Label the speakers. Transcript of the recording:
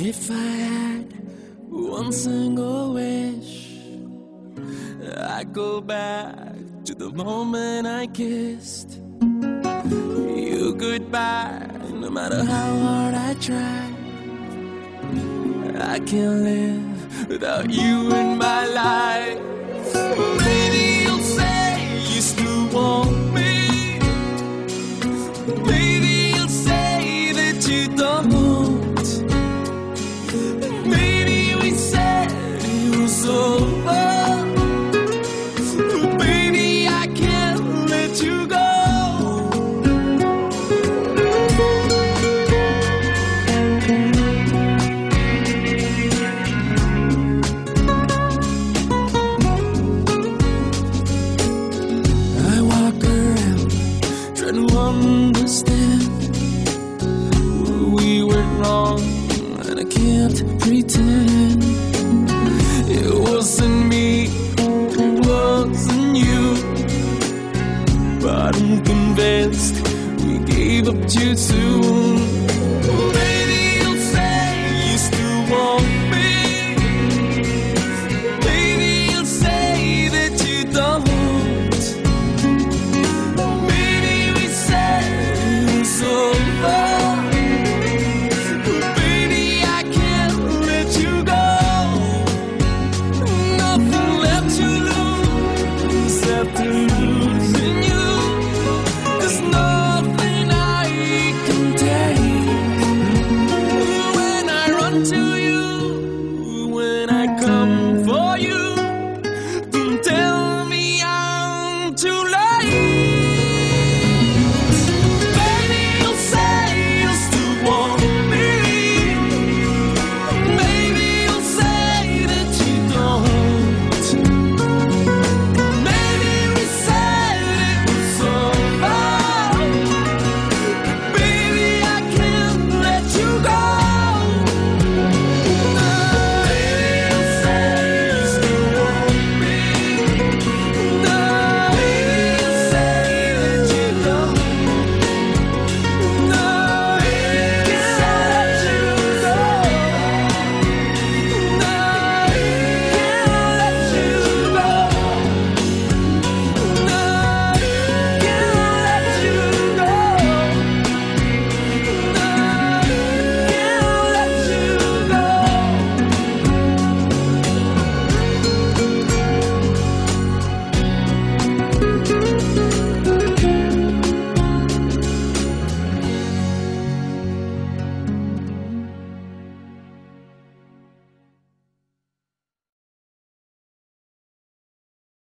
Speaker 1: If I had one single wish, I'd go back to the moment I kissed you goodbye. No matter how hard I try, I can't live without you in my life. Maybe you'll say you still want me. Maybe you'll say that you don't. Maybe we said it was over, but baby, I can't let you go. I walk around trying to understand where we went wrong, and I can't pretend it wasn't me, it wasn't you. But I'm convinced we gave up too soon. Maybe you'll say you still want